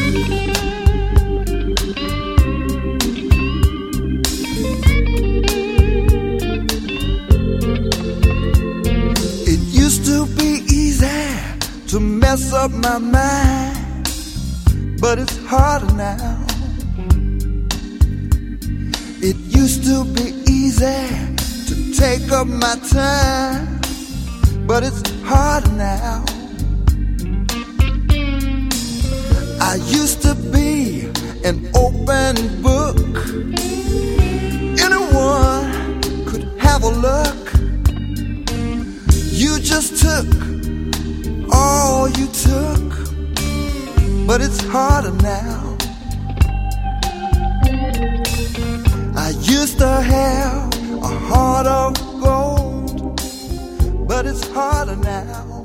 It used to be easy to mess up my mind, but it's harder now. It used to be easy to take up my time, but it's harder now. I used to be an open book. Anyone could have a look. You just took all you took, but it's harder now. I used to have a heart of gold, but it's harder now.